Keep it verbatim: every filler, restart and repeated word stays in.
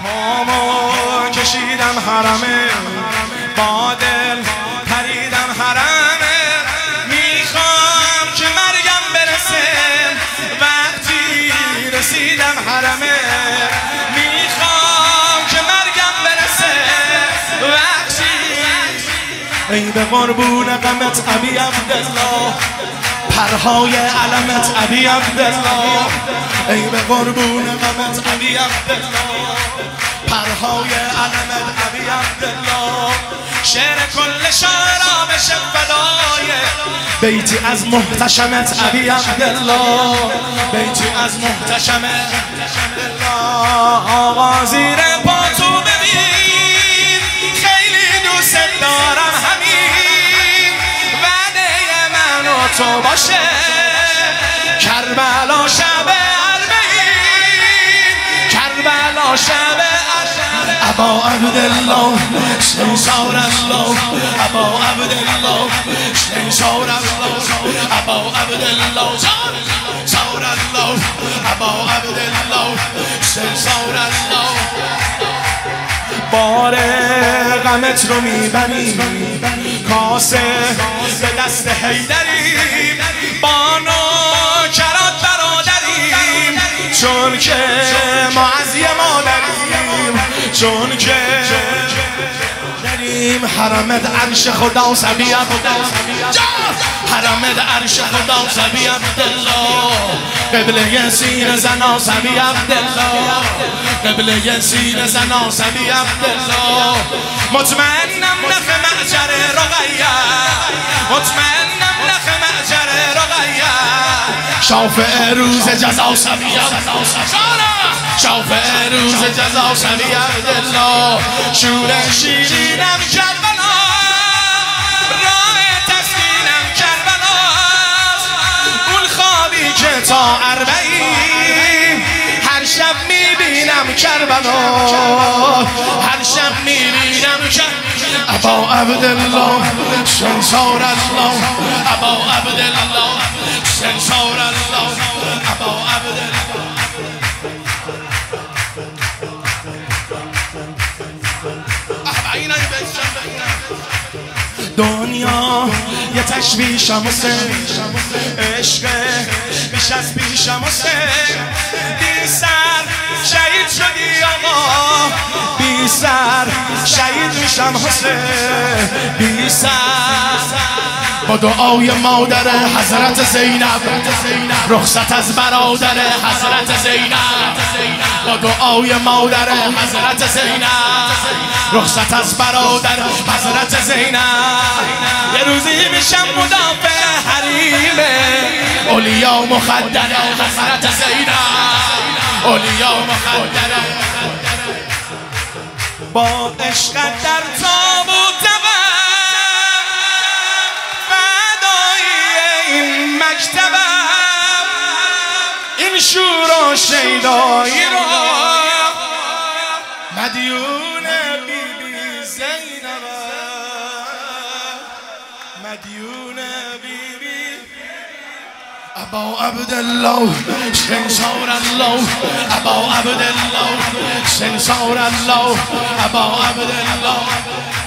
پامو کشیدم حرمه، با دل پریدم حرمه. میخوام که مرگم برسه وقتی رسیدم حرمه. میخوام که مرگم برسه وقتی. ای به قربون غمت ابی عبدالله، پرهای علمت ابی عبدالله. ای به قربون غمت ابی عبدالله، پرهای علمت ابی عبدالله. شعر کل شاعرا بشه فدای بیتی از محتشمت ابی عبدالله، بیتی از محتشمت. آقا زیر پا تو ببین، خیلی دوست دارم همین وعده من و تو باشه. کربلا شب اربعین، کربلا شب ابا عبدالله شمشار الله، ابا عبدالله شمشار الله، ابا عبدالله شمشار الله، ابا عبدالله شمشار الله. بار غمت رو میبریم، کاسه به دست حیدریم. با نوکرات برادریم، چون که ما از یه مادریم، چون که دریم. حرمت عرش خدا سبی عبدالله، حرمت عرش خدا سبی عبدالله. قبله سینه زنا سبی عبدالله، قبله سینه زنا سبی عبدالله. مطمئنم نخ معجر رقیه، مطمئنم نخ معجر رقیه. شافع روز جزا سبی عبدالله، شافع روز جزا سبی عبدالله. شور شیرینم کربلا، راه تسکینم کربلا. اون خوابی که تا اربعین هر شب میبینم کربلا، هر شب میبینم کربلا. ابا عبدالله شمشار الله، ابا عبدالله شمشار الله، ابا عبدالله. دنیا یه تشویشم حسین، عشق بیش از پیشم حسین. بی سر شهید شدی آقا، بی سر شهید میشم حسین، بی سر. با دعای مادر حضرت زینب، رخصت از برادر حضرت زینب. با دعای مادر حضرت زینب، رخصت از برادر حضرت زینب. یه روزی میشم مدافع حریم اولیا مخدر حضرت زینب، اولیا مخدر. با عشقت در تابوت این مکتبم، این شور و شیدایی رو مدیون بی بی زینب، مدیون بی بی. ابا عبدالله شمشار الله، ابا عبدالله شمشار الله، ابا عبدالله.